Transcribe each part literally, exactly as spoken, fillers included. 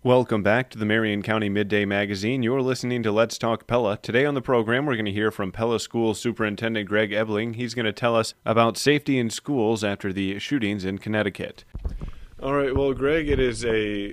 Welcome back to the Marion County Midday Magazine. You're listening to Let's Talk Pella. Today on the program, we're going to hear from Pella School Superintendent Greg Ebling. He's going to tell us about safety in schools after the shootings in Connecticut. All right, well, Greg, it is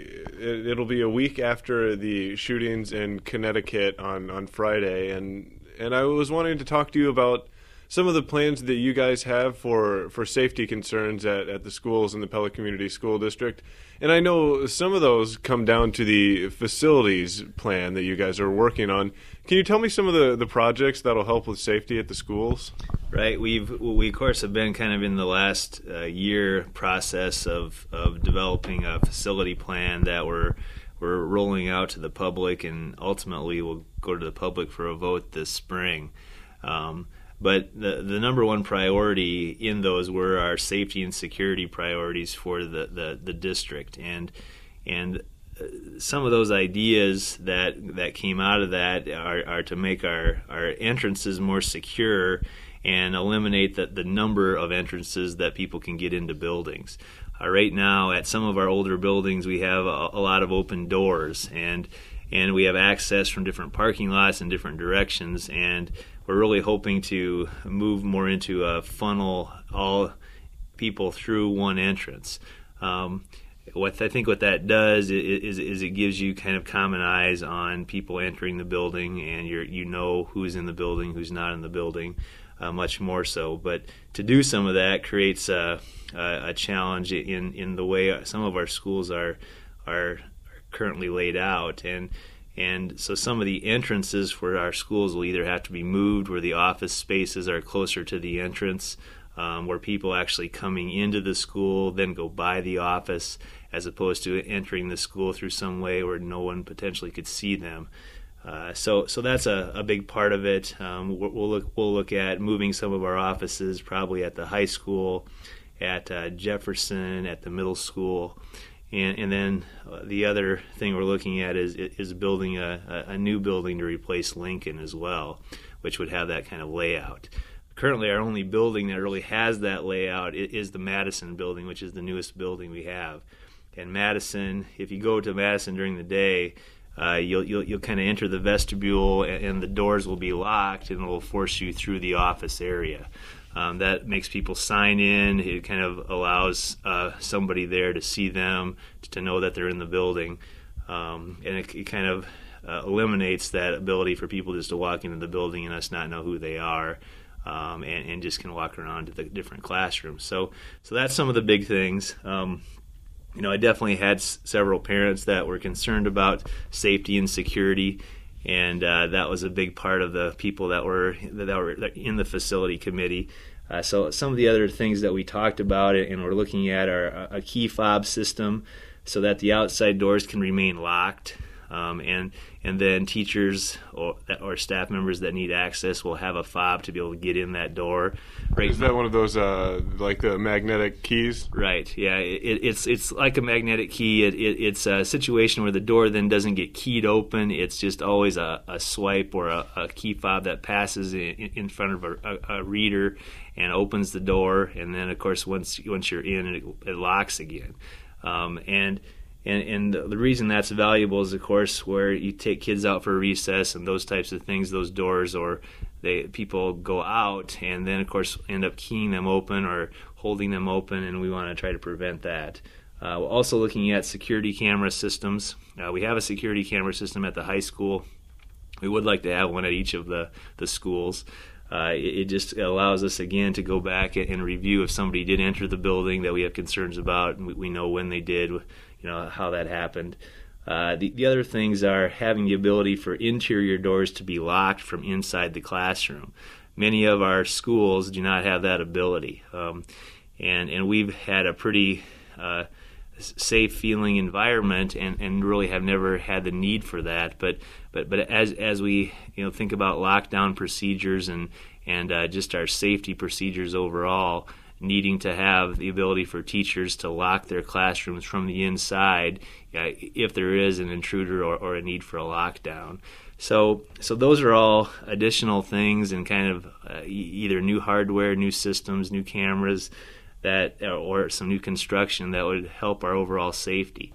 a it'll be a week after the shootings in Connecticut on, on Friday, and and I was wanting to talk to you about some of the plans that you guys have for, for safety concerns at, at the schools in the Pella Community School District. And I know some of those come down to the facilities plan that you guys are working on. Can you tell me some of the, the projects that'll help with safety at the schools? Right. We've we of course have been kind of in the last uh, year process of, of developing a facility plan that we're we're rolling out to the public, and ultimately will go to the public for a vote this spring. Um, But the the number one priority in those were our safety and security priorities for the, the, the district, and and some of those ideas that that came out of that are, are to make our, our entrances more secure and eliminate the, the number of entrances that people can get into buildings. Uh, right now, at some of our older buildings, we have a, a lot of open doors, and and we have access from different parking lots in different directions, and we're really hoping to move more into a funnel all people through one entrance. Um, what I think what that does is, is it gives you kind of common eyes on people entering the building, and you're, you know who's in the building, who's not in the building, uh, much more so. But to do some of that creates a, a, a challenge in, in the way some of our schools are are currently laid out. And And so some of the entrances for our schools will either have to be moved where the office spaces are closer to the entrance, um, where people actually coming into the school then go by the office, as opposed to entering the school through some way where no one potentially could see them. Uh, so so that's a, a big part of it. Um, we'll, we'll, look, we'll look at moving some of our offices probably at the high school, at uh, Jefferson, at the middle school. And, and then the other thing we're looking at is is building a, a new building to replace Lincoln as well, which would have that kind of layout. Currently, our only building that really has that layout is the Madison building, which is the newest building we have. And Madison, if you go to Madison during the day, uh, you'll you'll, you'll kind of enter the vestibule, and, and the doors will be locked, and it will force you through the office area. Um, that makes people sign in. It kind of allows uh, somebody there to see them, to know that they're in the building. Um, and it, it kind of uh, eliminates that ability for people just to walk into the building and us not know who they are, um, and, and just can walk around to the different classrooms. So so that's some of the big things. Um, you know, I definitely had s- several parents that were concerned about safety and security. And uh, that was a big part of the people that were that were in the facility committee. Uh, so some of the other things that we talked about and we're looking at are a key fob system, so that the outside doors can remain locked, um, and and then teachers or, or staff members that need access will have a fob to be able to get in that door. Right. Is that one of those uh, like the magnetic keys? Right. Yeah. It, it's it's like a magnetic key. It, it, it's a situation where the door then doesn't get keyed open. It's just always a, a swipe or a, a key fob that passes in, in front of a, a, a reader and opens the door. And then, of course, once once you're in, it, it locks again. Um, and And, and the reason that's valuable is, of course, where you take kids out for recess and those types of things, those doors, or they people go out and then, of course, end up keying them open or holding them open, and we want to try to prevent that. Uh, we're also looking at security camera systems. Uh, we have a security camera system at the high school. We would like to have one at each of the, the schools. Uh, it, it just allows us, again, to go back and, and review if somebody did enter the building that we have concerns about, and we, we know when they did, you know, how that happened. Uh, the, the other things are having the ability for interior doors to be locked from inside the classroom. Many of our schools do not have that ability, um, and and we've had a pretty uh, safe feeling environment, and, and really have never had the need for that. But but but as as we you know think about lockdown procedures and and uh, just our safety procedures overall, needing to have the ability for teachers to lock their classrooms from the inside uh, if there is an intruder or, or a need for a lockdown. So so those are all additional things, and kind of uh, e- either new hardware, new systems, new cameras, that or some new construction that would help our overall safety.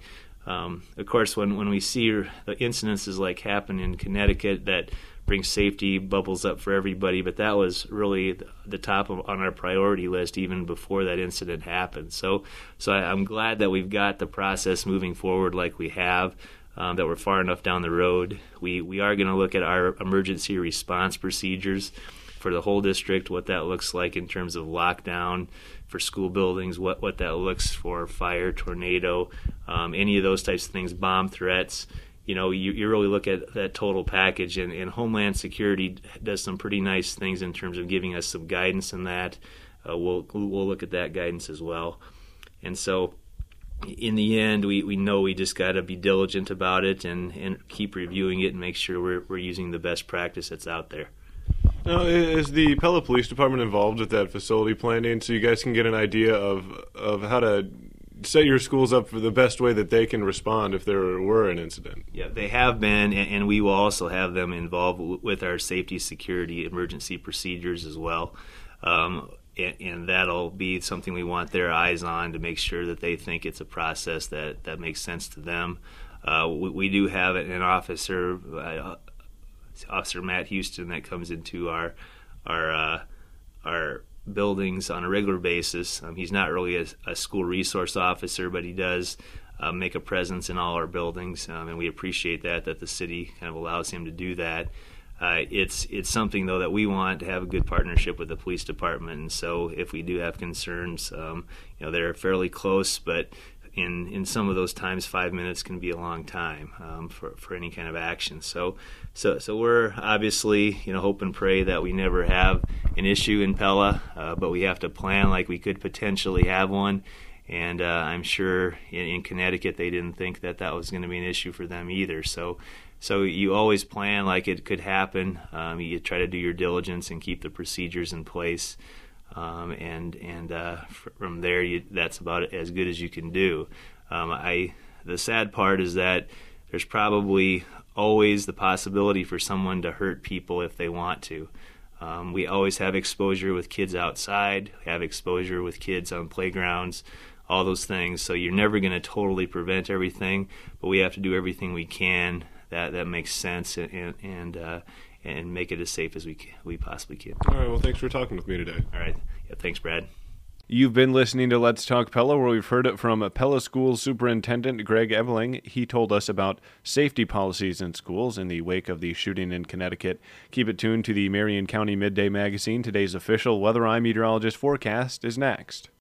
Um, of course, when, when we see the incidences like happen in Connecticut, that brings safety bubbles up for everybody, but that was really the top of, on our priority list even before that incident happened. So, so I, I'm glad that we've got the process moving forward like we have, um, that we're far enough down the road. We, we are going to look at our emergency response procedures for the whole district, what that looks like in terms of lockdown for school buildings, what, what that looks for fire, tornado, um, any of those types of things, bomb threats. You know, you, you really look at that total package, and, and Homeland Security does some pretty nice things in terms of giving us some guidance in that. Uh, we'll we'll look at that guidance as well. And so in the end, we, we know we just got to be diligent about it and, and keep reviewing it and make sure we're we're using the best practice that's out there. Now, is the Pella Police Department involved with that facility planning so you guys can get an idea of of how to set your schools up for the best way that they can respond if there were an incident? Yeah, they have been, and, and we will also have them involved w- with our safety, security, emergency procedures as well. Um, and, and that'll be something we want their eyes on to make sure that they think it's a process that, that makes sense to them. Uh, we, we do have an officer, uh, Officer Matt Houston, that comes into our our uh, our buildings on a regular basis. Um, he's not really a, a school resource officer, but he does uh, make a presence in all our buildings, um, and we appreciate that, that the city kind of allows him to do that. Uh, it's it's something, though, that we want to have a good partnership with the police department, and so if we do have concerns, um, you know, they're fairly close, but in in some of those times, five minutes can be a long time um, for for any kind of action. So, so so we're obviously, you know, hope and pray that we never have an issue in Pella, uh, but we have to plan like we could potentially have one. And uh, I'm sure in, in Connecticut they didn't think that that was going to be an issue for them either. So, so you always plan like it could happen. Um, you try to do your diligence and keep the procedures in place. Um, and and uh, from there, you, that's about as good as you can do. Um, I the sad part is that there's probably always the possibility for someone to hurt people if they want to. Um, we always have exposure with kids outside, we have exposure with kids on playgrounds, all those things. So you're never going to totally prevent everything, but we have to do everything we can that that makes sense and and. Uh, and make it as safe as we can, we possibly can. All right, well, thanks for talking with me today. All right. Yeah, thanks, Brad. You've been listening to Let's Talk Pella, where we've heard it from Pella School Superintendent Greg Ebeling. He told us about safety policies in schools in the wake of the shooting in Connecticut. Keep it tuned to the Marion County Midday Magazine. Today's official weather eye meteorologist forecast is next.